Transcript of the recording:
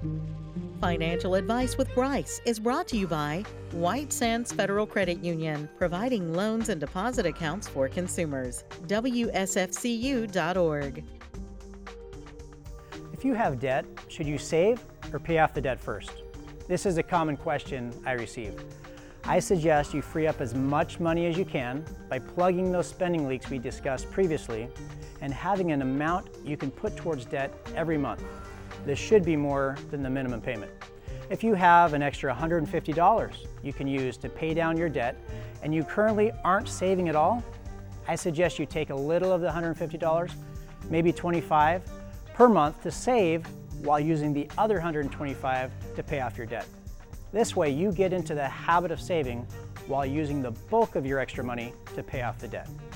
Financial Advice with Bryce is brought to you by White Sands Federal Credit Union, providing loans and deposit accounts for consumers. WSFCU.org. If you have debt, should you save or pay off the debt first? This is a common question I receive. I suggest you free up as much money as you can by plugging those spending leaks we discussed previously and having an amount you can put towards debt every month. This should be more than the minimum payment. If you have an extra $150 you can use to pay down your debt and you currently aren't saving at all, I suggest you take a little of the $150, maybe $25 per month to save while using the other $125 to pay off your debt. This way you get into the habit of saving while using the bulk of your extra money to pay off the debt.